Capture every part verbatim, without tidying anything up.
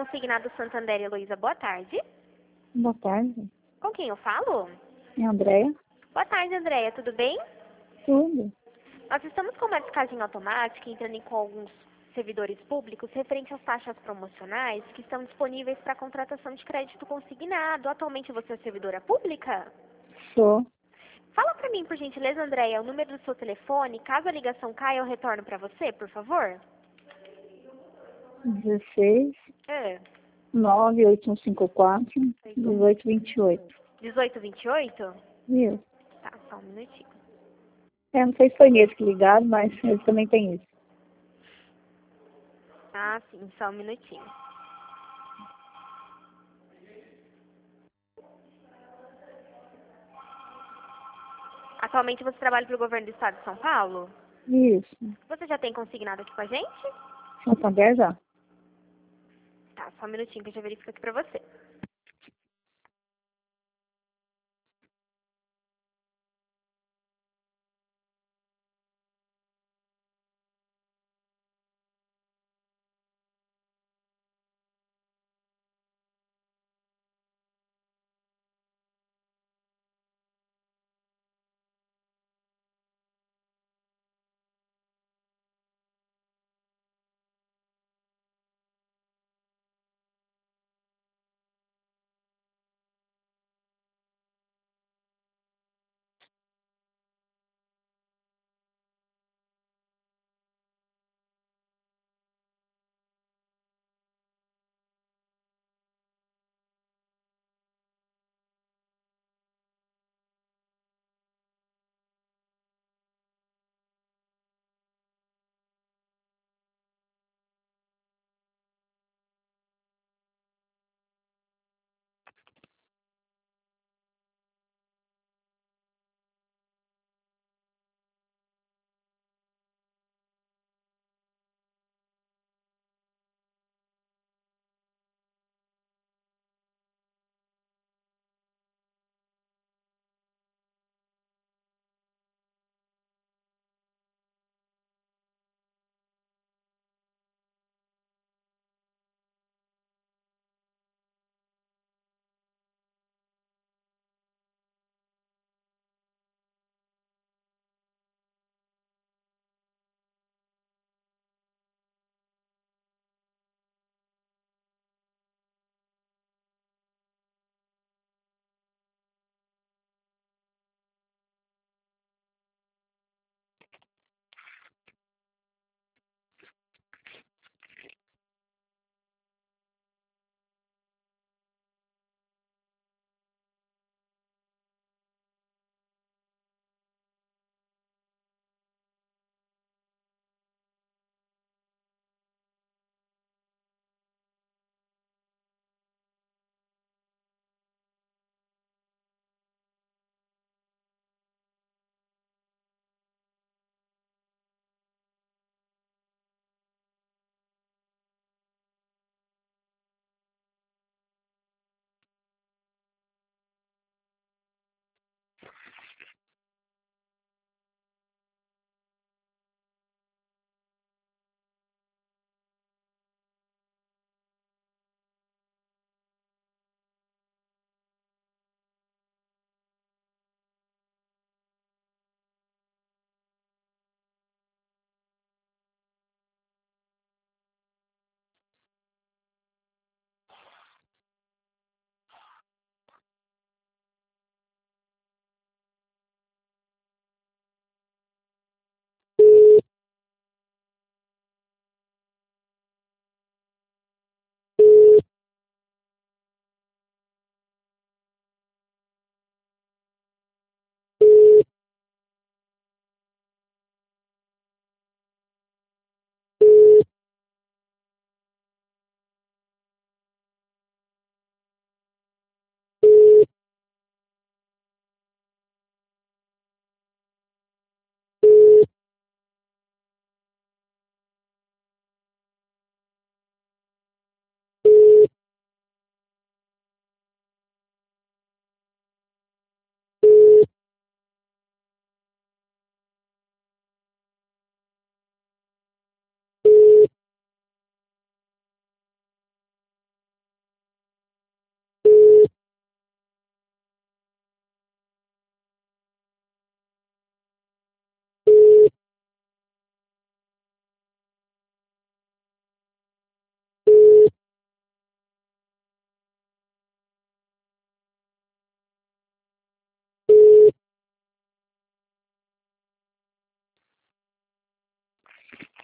Consignado Santander e Heloísa, boa tarde. Boa tarde. Com quem eu falo? É a Andréia? Boa tarde, Andréia, tudo bem? Tudo. Nós estamos com uma descagem automática, entrando com alguns servidores públicos referente às taxas promocionais que estão disponíveis para contratação de crédito consignado. Atualmente você é servidora pública? Sou. Fala para mim, por gentileza, Andréia, o número do seu telefone. Caso a ligação caia, eu retorno para você, por favor. dezesseis, É. nove oito um cinco quatro, dezoito vinte e oito. dezoito vinte e oito? Isso. Tá, só um minutinho. É, não sei se foi nesse que ligaram, mas eles também têm isso. Ah, sim, só um minutinho. Atualmente você trabalha para o governo do estado de São Paulo? Isso. Você já tem consignado aqui com a gente? Santander já. Tá, só um minutinho que eu já verifico aqui pra você.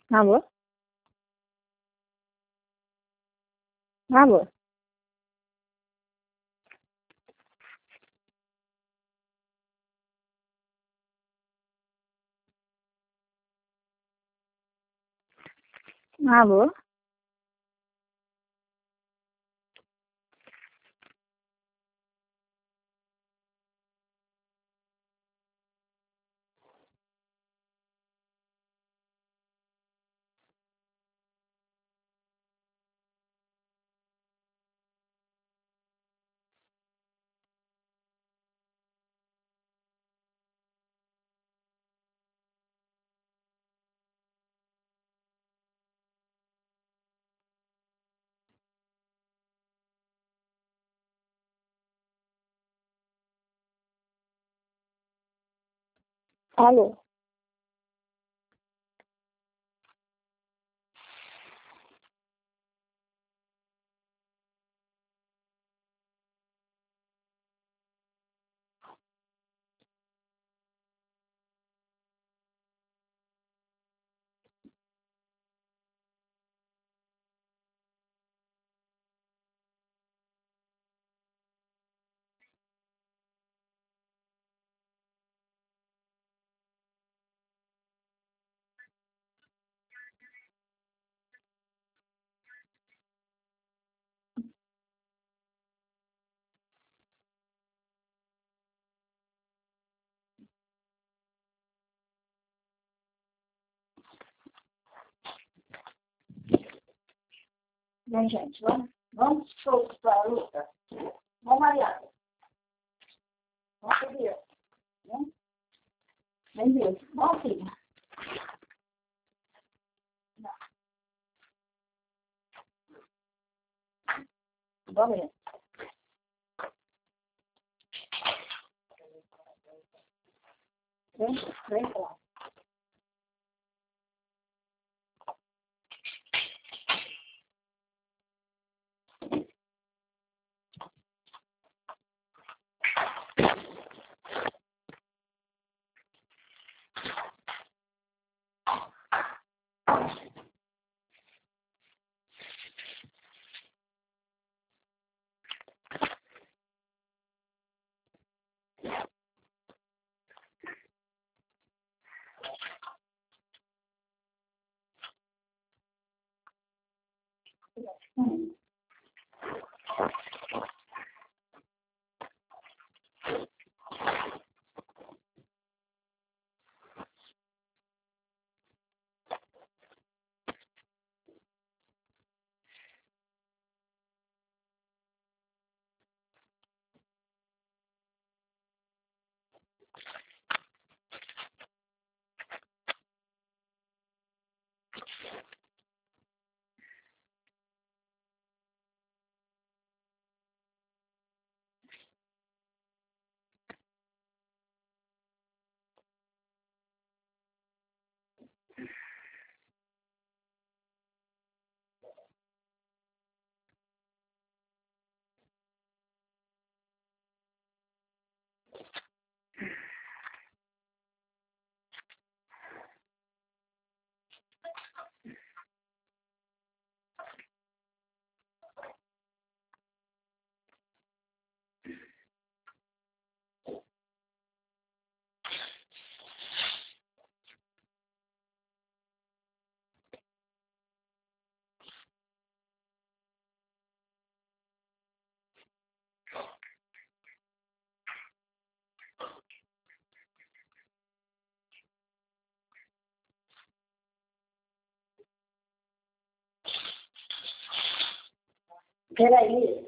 Alô? Alô? Alô? Alô? Bem, gente, vamos, vamos para a luta. Vamos, Mariana. Vamos subir. Vem, vem, Deus. Vamos, filha. Vamos ver. Vem, vem pra lá. Hum. Peraí.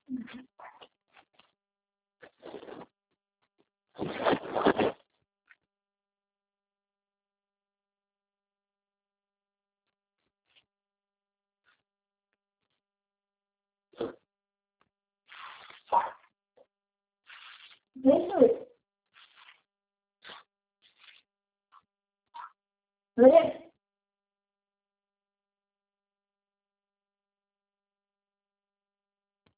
Deixa eu ver. Olha.